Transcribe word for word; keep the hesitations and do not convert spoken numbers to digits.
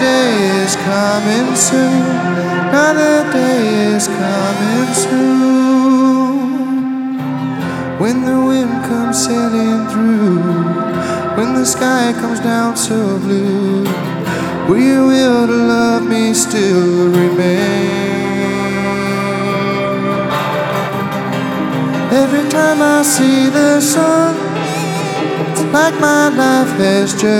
day is coming soon. Another day is coming soon. When the wind comes sailing through, when the sky comes down so blue, will your will to love me still remain? Every time I see the sun, it's like my life has just